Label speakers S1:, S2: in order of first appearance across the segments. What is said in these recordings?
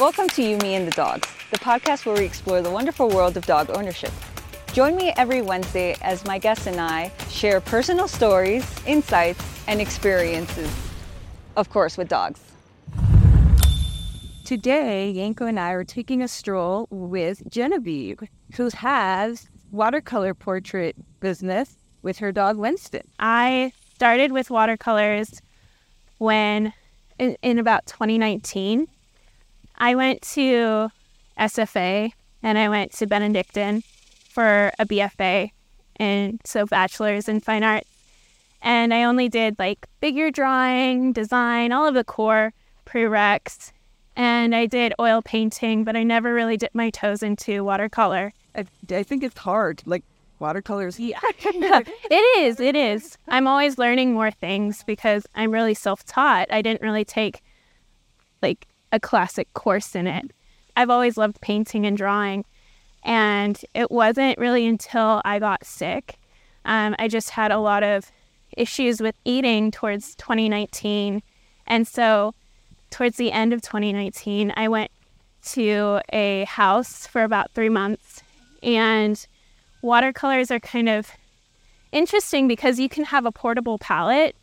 S1: Welcome to You, Me, and the Dogs, the podcast where we explore the wonderful world of dog ownership. Join me every Wednesday as my guests and I share personal stories, insights, and experiences, of course, with dogs. Today, Yanko and I are taking a stroll with Genevieve, who has watercolor portrait business with her dog Winston.
S2: I started with watercolors when, in about 2019, I went to SFA and I went to Benedictine for a BFA, and so bachelor's in fine arts. And I only did like figure drawing, design, all of the core prereqs. And I did oil painting, but I never really dipped my toes into watercolor.
S1: I think it's hard, like watercolors.
S2: Yeah, it is. I'm always learning more things because I'm really self-taught. I didn't really take like a classic course in it. I've always loved painting and drawing, and it wasn't really until I got sick. I just had a lot of issues with eating towards 2019, and so towards the end of 2019, I went to a house for about 3 months, and watercolors are kind of interesting because you can have a portable palette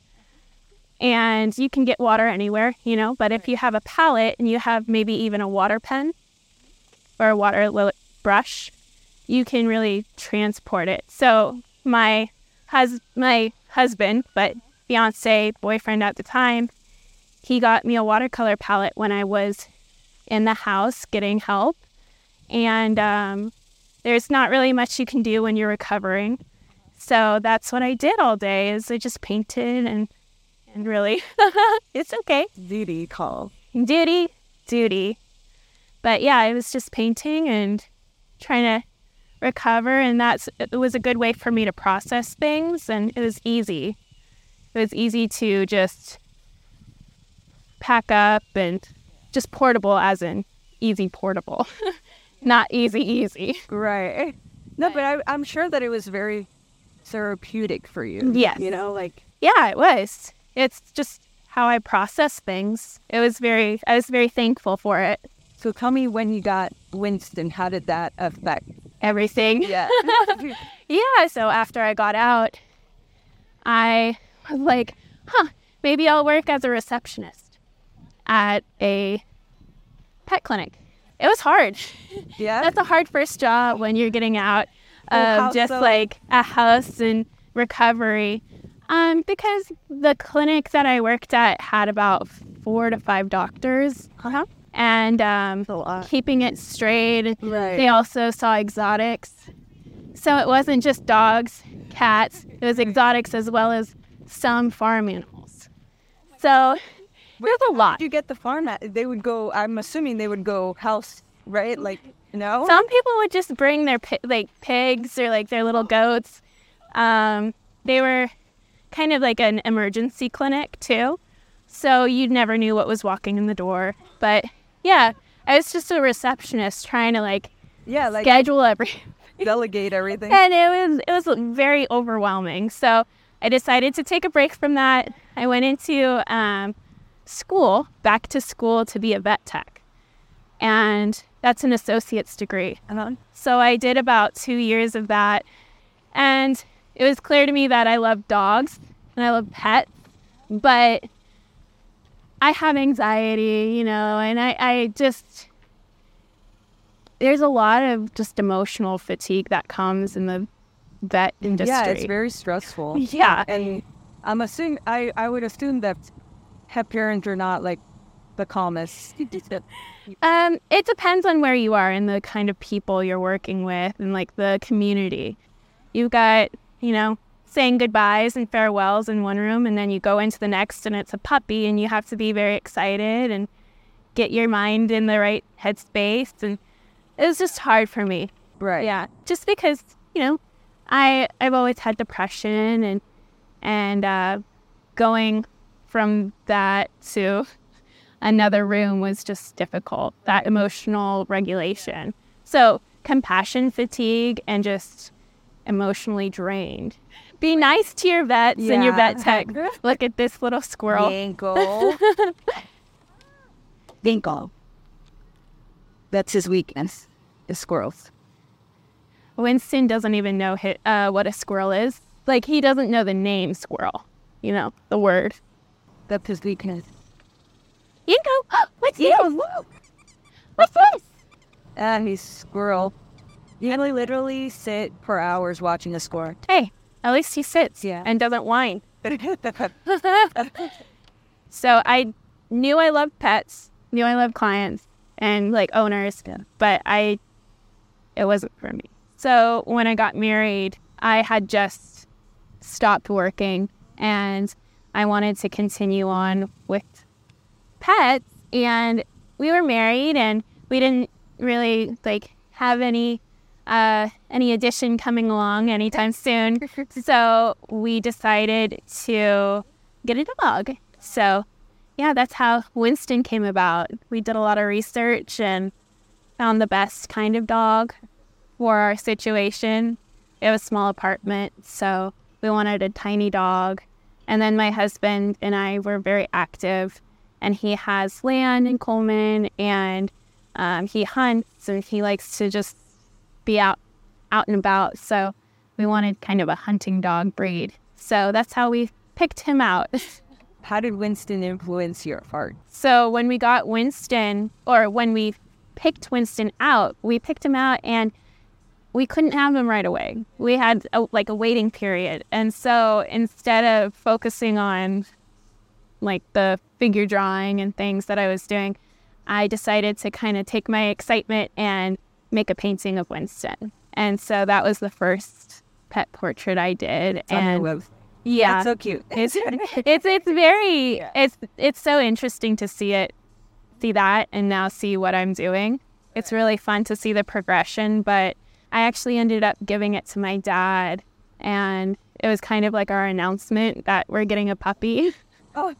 S2: and you can get water anywhere, but if you have a palette and you have maybe even a water pen or a water brush, you can really transport it. So my husband, but fiance, boyfriend at the time, he got me a watercolor palette when I was in the house getting help. And there's not really much you can do when you're recovering. So that's what I did all day, is I just painted and really, it's okay.
S1: Duty call.
S2: Duty. But yeah, I was just painting and trying to recover, and it was a good way for me to process things, and it was easy. It was easy to just pack up, and just portable as in easy portable, not easy.
S1: Right. No, but I'm sure that it was very therapeutic for you.
S2: Yes. Yeah, it was. It's just how I process things. I was very thankful for it.
S1: So tell me, when you got Winston, how did that affect
S2: everything?
S1: Yeah.
S2: Yeah, so after I got out, I was like, maybe I'll work as a receptionist at a pet clinic. It was hard.
S1: Yeah?
S2: That's a hard first job when you're getting out of like a house and recovery. Because the clinic that I worked at had about 4 to 5 doctors.
S1: Uh-huh.
S2: And keeping it straight.
S1: Right.
S2: They also saw exotics. So it wasn't just dogs, cats. It was exotics as well as some farm animals. So there's a lot.
S1: Did you get the farm? They would go, I'm assuming they would go house, right? Like, no?
S2: Some people would just bring their pigs or like their little goats. They were kind of like an emergency clinic too. So you never knew what was walking in the door. But yeah, I was just a receptionist trying to schedule everything.
S1: Delegate everything.
S2: And it was very overwhelming. So I decided to take a break from that. I went into back to school to be a vet tech. And that's an associate's degree.
S1: Uh-huh.
S2: So I did about 2 years of that. And it was clear to me that I love dogs and I love pets, but I have anxiety, and I just, there's a lot of just emotional fatigue that comes in the vet industry.
S1: Yeah, it's very stressful.
S2: Yeah.
S1: And I'm assuming, I would assume that pet parents are not like the calmest.
S2: It depends on where you are and the kind of people you're working with and like the community. You've got, saying goodbyes and farewells in one room, and then you go into the next and it's a puppy, and you have to be very excited and get your mind in the right headspace. And it was just hard for me.
S1: Right.
S2: Yeah. Just because, I've always had depression, and going from that to another room was just difficult, that emotional regulation. So compassion fatigue and just emotionally drained. Be nice to your vets and your vet tech. Look at this little squirrel.
S1: Yanko. That's his weakness, is squirrels.
S2: Winston doesn't even know what a squirrel is. Like, he doesn't know the name squirrel, the word.
S1: That's his weakness.
S2: You can go, what's this? What's this?
S1: He's squirrel. You can literally sit for hours watching a squirrel.
S2: Hey, at least he sits and doesn't whine. So I knew I loved pets, knew I loved clients and like owners, but it wasn't for me. So when I got married, I had just stopped working and I wanted to continue on with pets, and we were married and we didn't really have any addition coming along anytime soon. So we decided to get a dog. So yeah, that's how Winston came about. We did a lot of research and found the best kind of dog for our situation. We have a small apartment, so we wanted a tiny dog. And then my husband and I were very active, and he has land in Coleman, and he hunts, and he likes to just be out and about. So we wanted kind of a hunting dog breed. So that's how we picked him out.
S1: How did Winston influence your heart?
S2: So when we got Winston, or when we picked Winston out, we picked him out and we couldn't have him right away. We had a waiting period. And so instead of focusing on the figure drawing and things that I was doing, I decided to kind of take my excitement and make a painting of Winston. And so that was the first pet portrait I did.
S1: It's on your website.
S2: Yeah.
S1: That's so cute.
S2: It's so interesting to see that and now see what I'm doing. It's really fun to see the progression, but I actually ended up giving it to my dad, and it was kind of like our announcement that we're getting a puppy.
S1: Oh.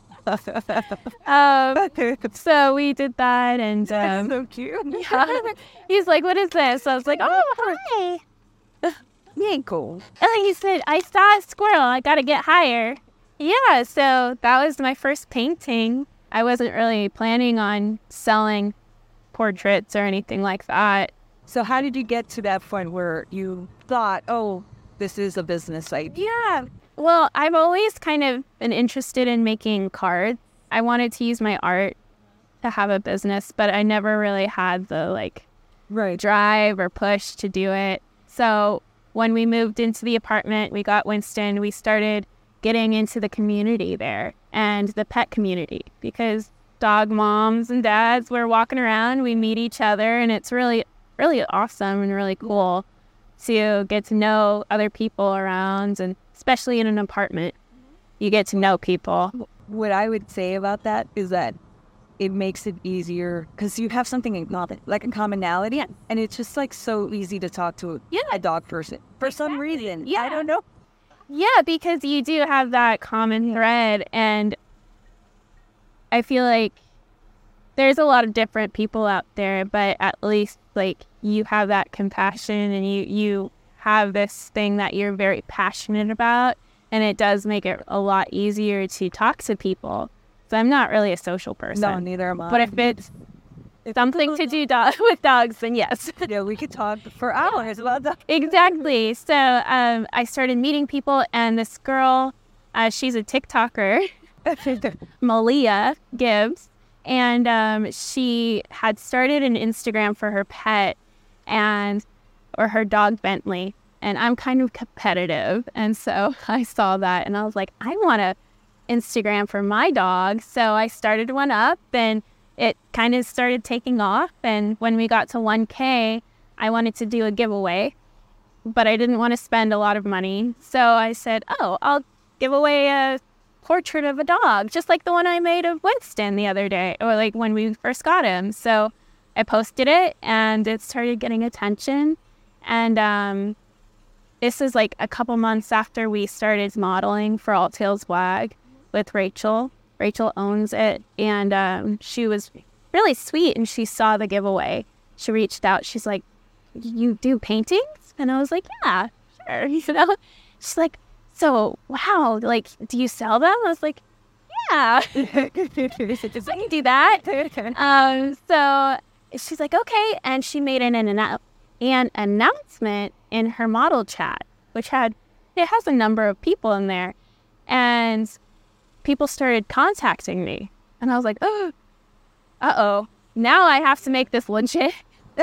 S2: So we did that, and
S1: that's so cute.
S2: Yeah. He's like, "What is this?" I was like, "Oh, hi."
S1: Yeah, cool.
S2: And he said, "I saw a squirrel. I got to get higher." Yeah, so that was my first painting. I wasn't really planning on selling portraits or anything like that.
S1: So how did you get to that point where you thought, oh, this is a business idea?
S2: Yeah. Well, I've always kind of been interested in making cards. I wanted to use my art to have a business, but I never really had the drive or push to do it. So when we moved into the apartment, we got Winston, we started getting into the community there and the pet community, because dog moms and dads were walking around, we meet each other, and it's really, really awesome and really cool to get to know other people around, and especially in an apartment, you get to know people.
S1: What I would say about that is that it makes it easier because you have something in common, like a commonality, and it's just so easy to talk to a dog person for some reason.
S2: Yeah.
S1: I don't know.
S2: Yeah, because you do have that common thread, and I feel like there's a lot of different people out there, but at least you have that compassion, and you have this thing that you're very passionate about, and it does make it a lot easier to talk to people. So I'm not really a social person.
S1: No, neither am I.
S2: But if it's something to do with dogs, then yes.
S1: Yeah, we could talk for hours about dogs.
S2: Exactly. So I started meeting people, and this girl, she's a TikToker, Malia Gibbs, and she had started an Instagram for her pet or her dog Bentley, and I'm kind of competitive, and so I saw that, and I was like, I want to Instagram for my dog. So I started one up, and it kind of started taking off, and when we got to 1K, I wanted to do a giveaway, but I didn't want to spend a lot of money, so I said, I'll give away a portrait of a dog, just like the one I made of Winston the other day, or when we first got him. So I posted it, and it started getting attention, and this is a couple months after we started modeling for Alt Tails Wag with Rachel. Rachel owns it, and she was really sweet, and she saw the giveaway. She reached out. She's like, "You do paintings?" And I was like, "Yeah, sure." She's like, "So, wow, do you sell them?" I was like, "Yeah." I can do that. So she's like, okay. And she made an announcement in her model chat, which has a number of people in there. And people started contacting me. And I was like, oh, uh-oh, now I have to make this legit.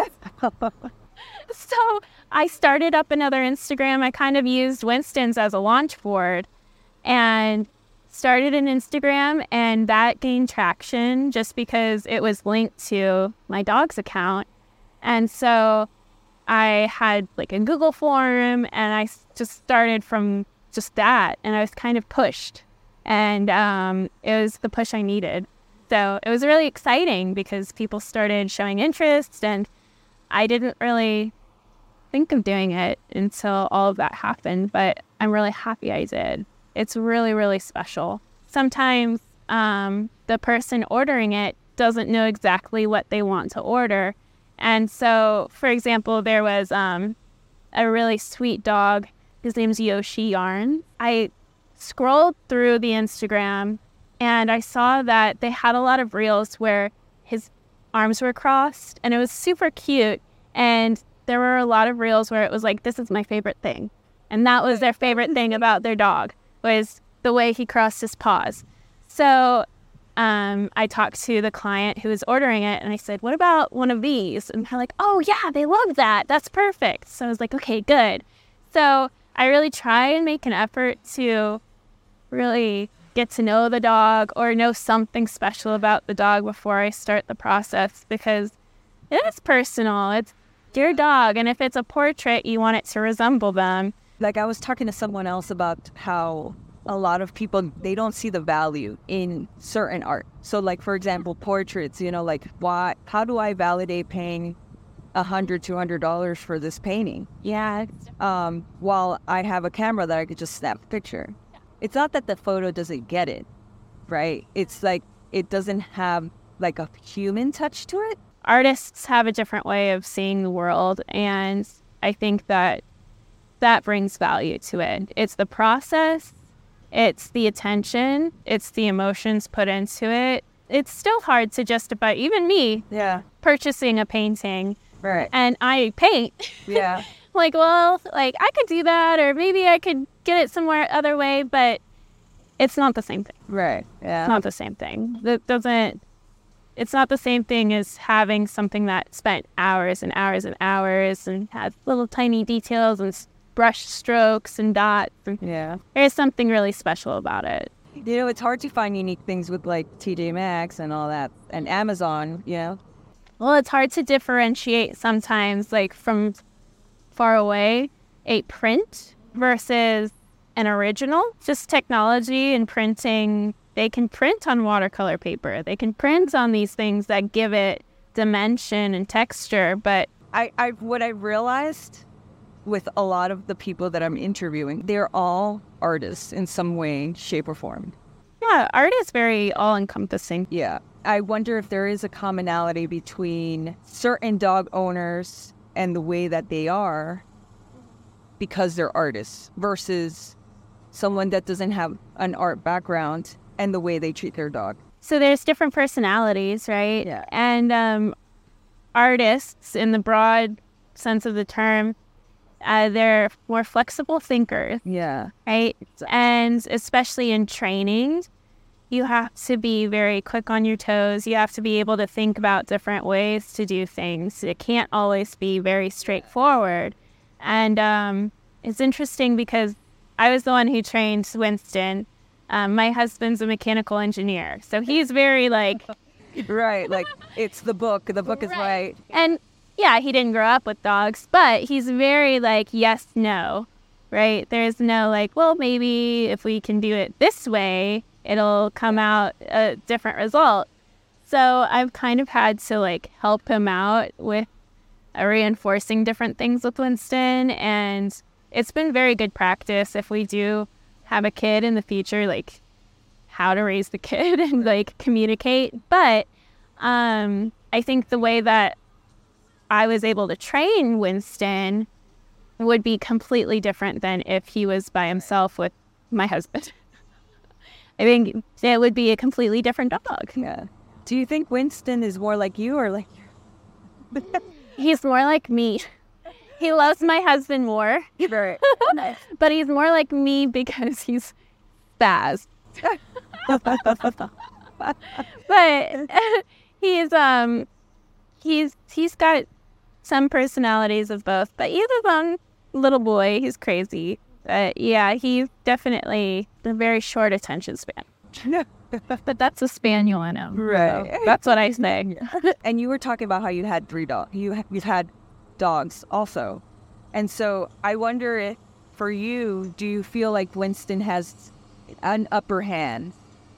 S2: So I started up another Instagram. I kind of used Winston's as a launch board and started an Instagram, and that gained traction just because it was linked to my dog's account. And so I had like a Google form, and I just started from just that, and I was kind of pushed, and it was the push I needed. So it was really exciting because people started showing interest, and I didn't really think of doing it until all of that happened, but I'm really happy I did. It's really, really special. Sometimes the person ordering it doesn't know exactly what they want to order. And so, for example, there was a really sweet dog. His name's Yoshi Yarn. I scrolled through the Instagram and I saw that they had a lot of reels where his arms were crossed, and it was super cute. And there were a lot of reels where it was like, this is my favorite thing. And that was their favorite thing about their dog, was the way he crossed his paws. So I talked to the client who was ordering it, and I said, what about one of these? And they're like, oh yeah, they love that. That's perfect. So I was like, okay, good. So I really try and make an effort to really get to know the dog or know something special about the dog before I start the process, because it is personal. It's your dog, and if it's a portrait, you want it to resemble them.
S1: Like, I was talking to someone else about how a lot of people, they don't see the value in certain art. So like, for example, portraits, like, how do I validate paying $100-$200 for this painting?
S2: Yeah.
S1: While I have a camera that I could just snap a picture. It's not that the photo doesn't get it, right? It's like, it doesn't have like a human touch to it.
S2: Artists have a different way of seeing the world, and I think that brings value to it. It's the process, it's the attention, it's the emotions put into it. It's still hard to justify, even me, purchasing a painting.
S1: Right.
S2: And I paint.
S1: Yeah.
S2: Like, well, like, I could do that, or maybe I could get it somewhere other way, but it's not the same thing.
S1: Right. Yeah.
S2: It's not the same thing. It's not the same thing as having something that spent hours and hours and hours and has little tiny details and brush strokes and dots.
S1: Yeah.
S2: There's something really special about it.
S1: It's hard to find unique things with like TJ Maxx and all that, and Amazon,
S2: Well, it's hard to differentiate sometimes, like, from far away, a print versus an original. Just technology and printing. They can print on watercolor paper. They can print on these things that give it dimension and texture. But
S1: what I realized with a lot of the people that I'm interviewing, they're all artists in some way, shape, or form.
S2: yeah, art is very all-encompassing.
S1: Yeah. I wonder if there is a commonality between certain dog owners and the way that they are because they're artists versus someone that doesn't have an art background and the way they treat their dog.
S2: So there's different personalities, right?
S1: Yeah.
S2: And artists, in the broad sense of the term, they're more flexible thinkers,
S1: Yeah.
S2: right? And especially in training, you have to be very quick on your toes. You have to be able to think about different ways to do things. It can't always be very straightforward. And it's interesting because I was the one who trained Winston. My husband's a mechanical engineer, so he's very like...
S1: Right, like, it's the book. The book is right.
S2: And yeah, he didn't grow up with dogs, but he's very like, yes, no, right? There's no like, well, maybe if we can do it this way, it'll come out a different result. So I've kind of had to like help him out with reinforcing different things with Winston. And it's been very good practice if we do have a kid in the future, like how to raise the kid and like communicate. But I think the way that I was able to train Winston would be completely different than if he was by himself with my husband. I think it would be a completely different dog.
S1: Yeah. Do you think Winston is more like you or like you?
S2: He's more like me. He loves my husband more.
S1: Right.
S2: But he's more like me because he's spaz. But he's got some personalities of both. But he's his own little boy. He's crazy. Yeah, he's definitely a very short attention span. But that's a spaniel in him.
S1: Right.
S2: So that's what I say.
S1: And you were talking about how you had 3 dogs. You've had dogs also. And so I wonder if, for you, do you feel like Winston has an upper hand?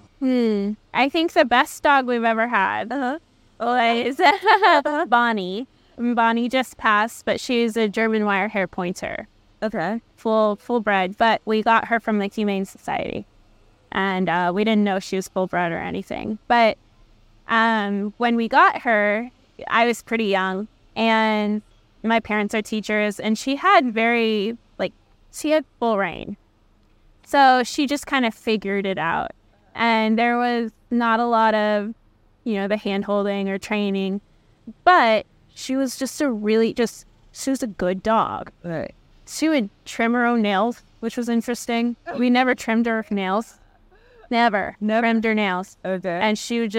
S2: I think the best dog we've ever had was Bonnie. Bonnie just passed, but she's a German wire hair pointer.
S1: Okay.
S2: Full bred, but we got her from the Humane Society. And we didn't know she was full bred or anything. But when we got her, I was pretty young, and my parents are teachers, and she had she had full reign. So she just kind of figured it out. And there was not a lot of, the hand-holding or training, but she was just she was a good dog.
S1: Right.
S2: She would trim her own nails, which was interesting. We never trimmed her nails. Never trimmed her nails.
S1: Okay.
S2: And she would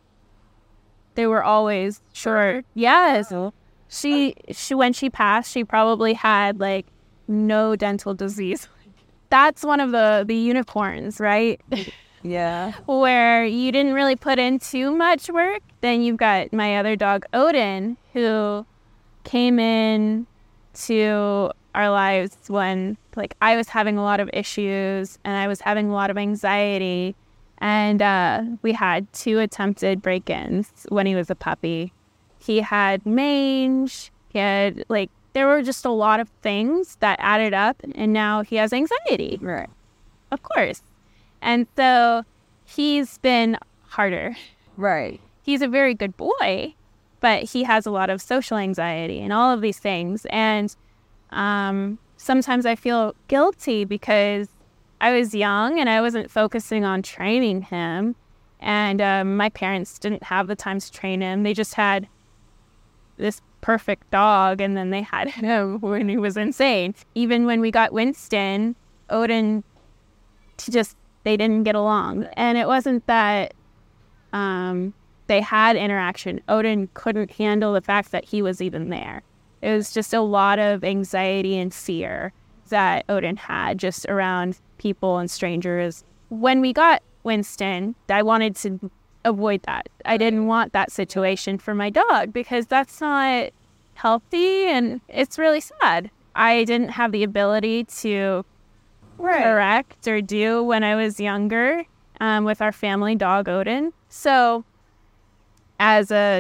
S2: they were always short. Yes. She when she passed, she probably had no dental disease. That's one of the unicorns, right?
S1: Yeah.
S2: Where you didn't really put in too much work. Then you've got my other dog, Odin, who came in to our lives when I was having a lot of issues and I was having a lot of anxiety, and we had 2 attempted break-ins when he was a puppy. He had mange, he had there were just a lot of things that added up, and now he has anxiety.
S1: Right.
S2: Of course. And so he's been harder.
S1: Right.
S2: He's a very good boy, but he has a lot of social anxiety and all of these things. And sometimes I feel guilty because I was young and I wasn't focusing on training him. And my parents didn't have the time to train him. They just had this perfect dog, and then they had him when he was insane. Even when we got Winston, Odin, they didn't get along. And it wasn't that they had interaction. Odin couldn't handle the fact that he was even there. It was just a lot of anxiety and fear that Odin had just around people and strangers. When we got Winston, I wanted to avoid that. I didn't want that situation for my dog because that's not healthy, and it's really sad. I didn't have the ability to correct or do when I was younger with our family dog, Odin. So as a,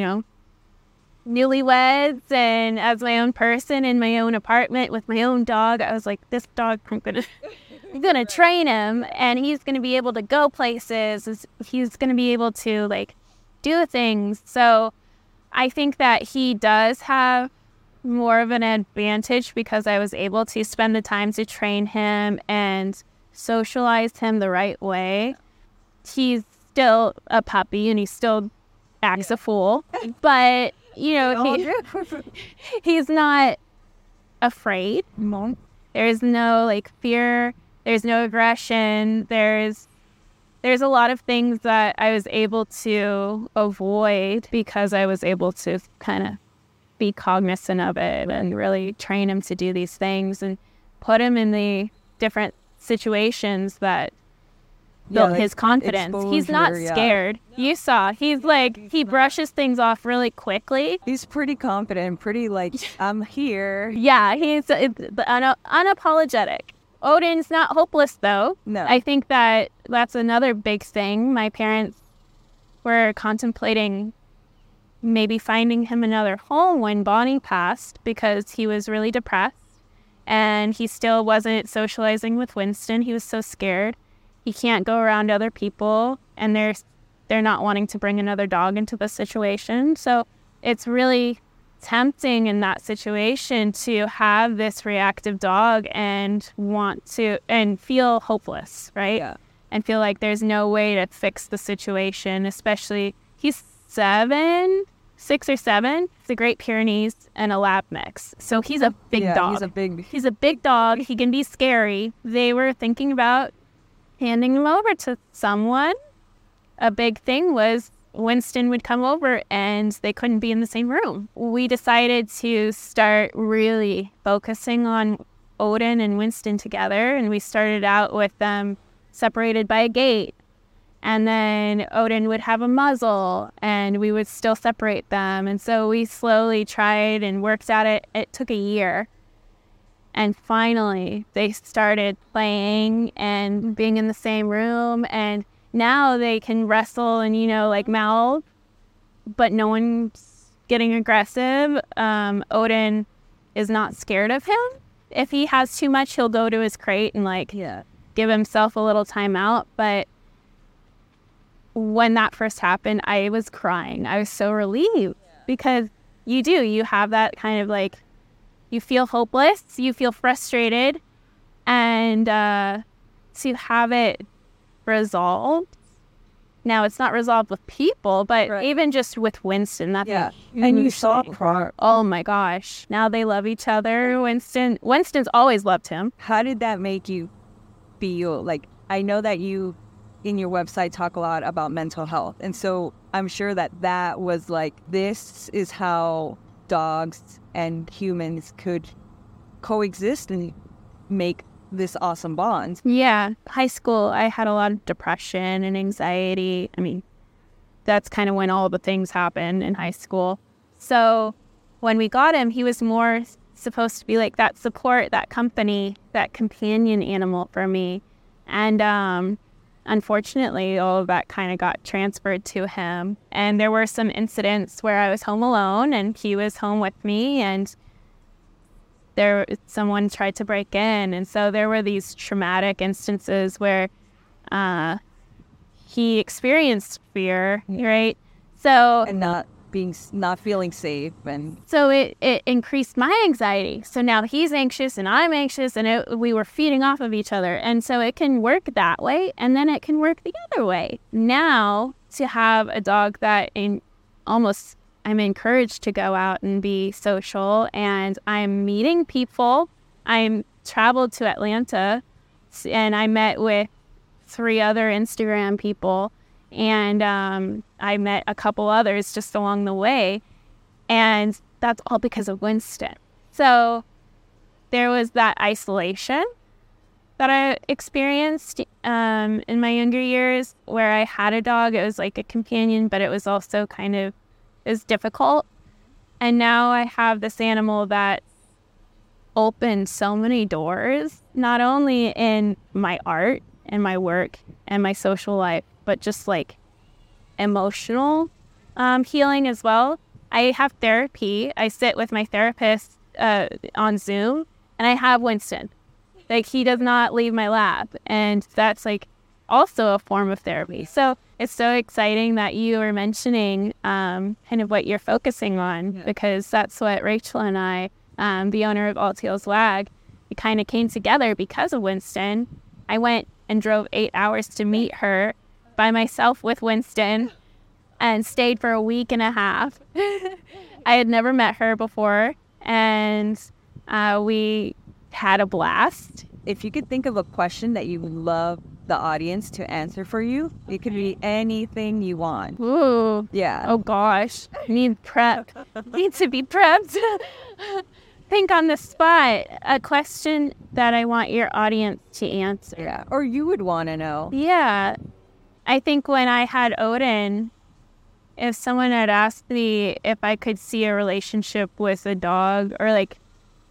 S2: newlyweds and as my own person in my own apartment with my own dog, I was like, this dog, I'm gonna train him, and he's gonna be able to go places. He's gonna be able to do things. So I think that he does have more of an advantage because I was able to spend the time to train him and socialize him the right way. He's still a puppy and he still acts a fool, but he's not afraid. There's no fear. There's no aggression. There's a lot of things that I was able to avoid because I was able to kind of be cognizant of it and really train him to do these things and put him in the different situations that built his confidence. He's not scared. You saw, he's he brushes things off really quickly.
S1: He's pretty confident, pretty I'm here.
S2: Yeah, he's unapologetic. Odin's not hopeless, though.
S1: No.
S2: I think that's another big thing. My parents were contemplating maybe finding him another home when Bonnie passed because he was really depressed and he still wasn't socializing with Winston. He was so scared. He can't go around other people, and they're not wanting to bring another dog into the situation. So it's really tempting in that situation to have this reactive dog and feel hopeless, right?
S1: Yeah.
S2: And feel like there's no way to fix the situation, especially he's 7, 6 or 7. It's a Great Pyrenees and a Lab mix. So he's a big dog. He's a big dog. He can be scary. They were thinking about handing him over to someone. A big thing was Winston would come over and they couldn't be in the same room. We decided to start really focusing on Odin and Winston together, and we started out with them separated by a gate. And then Odin would have a muzzle, and we would still separate them. And so we slowly tried and worked at it. It took a year. And finally, they started playing and being in the same room. And now they can wrestle and, like mouth, but no one's getting aggressive. Odin is not scared of him. If he has too much, he'll go to his crate and give himself a little time out. But when that first happened, I was crying. I was so relieved because you have that kind of you feel hopeless, you feel frustrated, and to have it resolved. Now, it's not resolved with people, but even just with Winston, that's a huge
S1: and you saw
S2: thing.
S1: progress.
S2: Oh my gosh. Now they love each other. Winston's always loved him.
S1: How did that make you feel? I know that you, in your website, talk a lot about mental health. And so I'm sure that was this is how dogs and humans could coexist and make this awesome bond.
S2: Yeah. High school, I had a lot of depression and anxiety. I mean, that's kind of when all the things happened in high school. So when we got him, he was more supposed to be like that support, that company, that companion animal for me. And unfortunately, all of that kind of got transferred to him. And there were some incidents where I was home alone and he was home with me, and someone tried to break in. And so there were these traumatic instances where he experienced fear, right? So
S1: And not feeling safe. And
S2: so it increased my anxiety. So now he's anxious and I'm anxious, and we were feeding off of each other. And so it can work that way, and then it can work the other way. Now, to have a dog that I'm encouraged to go out and be social, and I'm meeting people. I'm traveled to Atlanta, and I met with 3 other Instagram people, and I met a couple others just along the way, and that's all because of Winston. So there was that isolation that I experienced in my younger years, where I had a dog. It was like a companion, but it was also is difficult. And now I have this animal that opened so many doors, not only in my art and my work and my social life, but just emotional healing as well. I have therapy. I sit with my therapist on Zoom, and I have Winston. He does not leave my lap, and that's also a form of therapy. So it's so exciting that you were mentioning kind of what you're focusing on, because that's what Rachel and I, the owner of All Tails Wag, we kind of came together because of Winston. I went and drove 8 hours to meet her by myself with Winston and stayed for a week and a half. I had never met her before, and we had a blast.
S1: if you could think of a question that you would love the audience to answer for you, it could be anything you want.
S2: Ooh.
S1: Yeah.
S2: Oh gosh. Need prep. Need to be prepped. Think on the spot. A question that I want your audience to answer.
S1: Yeah. Or you would want to know.
S2: Yeah. I think when I had Odin, if someone had asked me if I could see a relationship with a dog, or like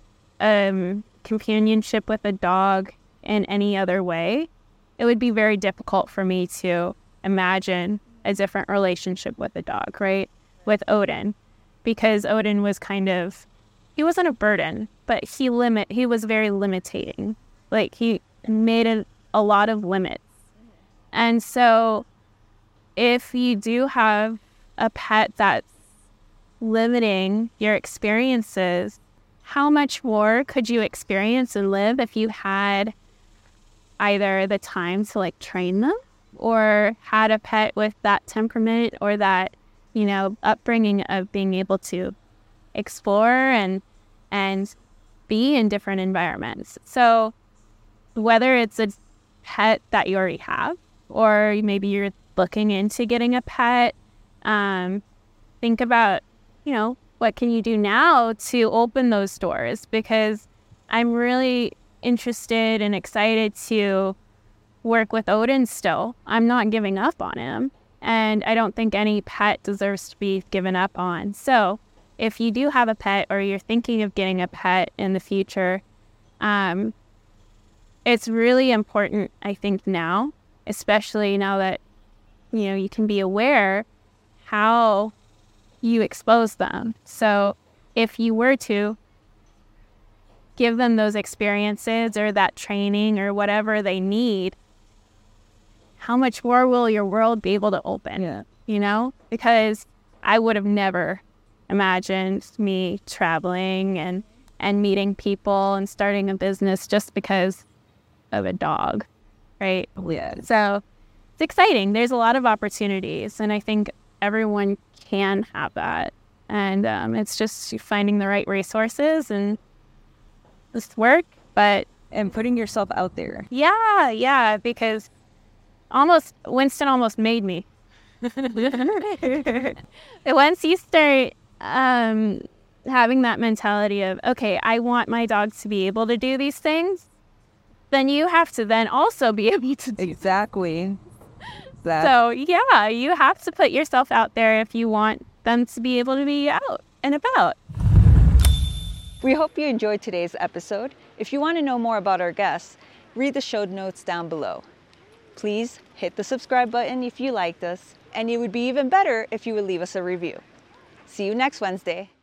S2: companionship with a dog in any other way, it would be very difficult for me to imagine a different relationship with a dog, right? With Odin, because Odin was he wasn't a burden, but he was very limiting. Like he made a lot of limits. And so if you do have a pet that's limiting your experiences, how much more could you experience and live if you had either the time to like train them, or had a pet with that temperament or that upbringing of being able to explore and be in different environments. So whether it's a pet that you already have, or maybe you're looking into getting a pet, think about, what can you do now to open those doors? Because I'm really interested and excited to work with Odin still. I'm not giving up on him, and I don't think any pet deserves to be given up on. So if you do have a pet, or you're thinking of getting a pet in the future, it's really important, I think, now, especially now that, you can be aware how you expose them. So if you were to give them those experiences or that training or whatever they need, how much more will your world be able to open? Yeah. Because I would have never imagined me traveling and meeting people and starting a business just because of a dog, right?
S1: Yeah.
S2: So it's exciting. There's a lot of opportunities, and I think everyone can have that. And it's just finding the right resources and just work,
S1: and putting yourself out there.
S2: Yeah, because Winston almost made me. Once you start having that mentality of, okay, I want my dog to be able to do these things, then you have to then also be able to do
S1: Exactly.
S2: So yeah, you have to put yourself out there if you want them to be able to be out and about.
S1: We hope you enjoyed today's episode. If you want to know more about our guests, read the show notes down below. Please hit the subscribe button if you liked us, and it would be even better if you would leave us a review. See you next Wednesday.